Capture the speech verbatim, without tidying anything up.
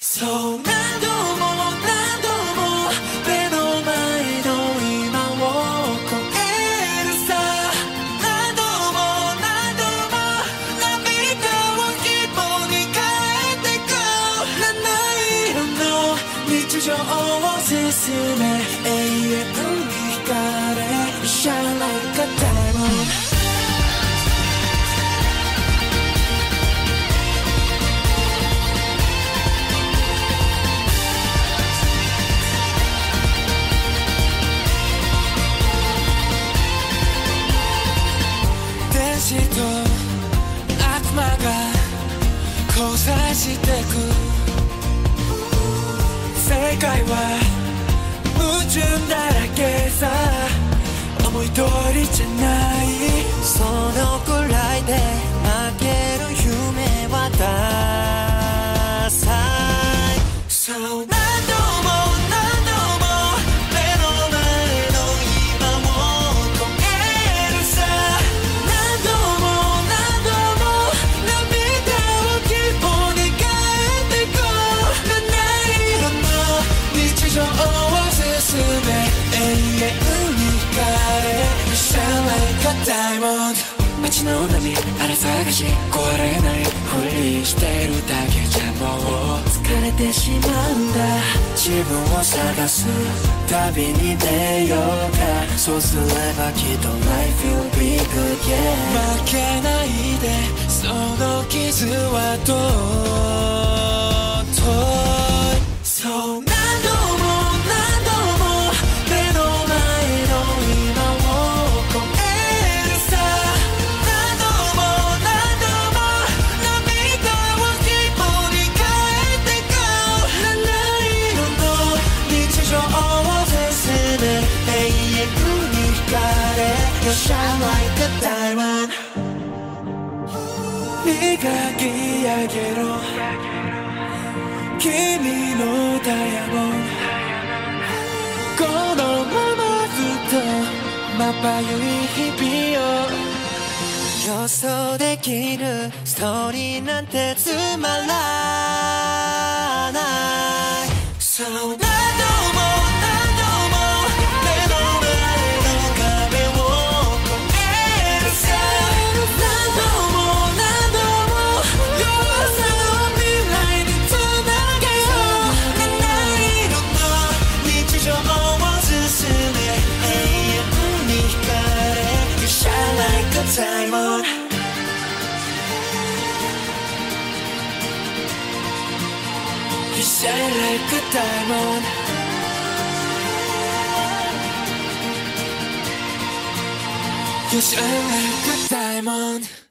そう何度も何度も目の前の今を超えるさ何度も何度も涙を希望に変えてく七色の日常を進め永遠に光れ Shine like a diamond天使と悪魔が交差してく世界は矛盾だらけさ思い通りじゃないそのくらいで負ける夢はダサいそう何度も何度も目の前の今を超えるさ何度も何度も涙を希望に変えてこう七色の日常を進め永遠に光れ Shine like a diamond 街の波あら探し壊れないふりしてるだけじゃもう疲れてしまうんだ自分を探す旅に出ようかそうすればきっと Life will be good yeah 負けないでその傷はとうといそう何度も何度も目の前の今を超えるさ何度も何度も涙を希望に変えてこう七色の日常を進め永遠に光れ You shine like a diamond 磨き上げろ君のダイヤモンドこのままずっとまばゆい日々を予想できるストーリーなんてつまらないそう何度も何度も目の前の壁を越えるさ何度も何度も弱さの未来につなげよう七色の日常を進め永遠に光れ You shine like a diamond You shine like a diamond You shine like a diamond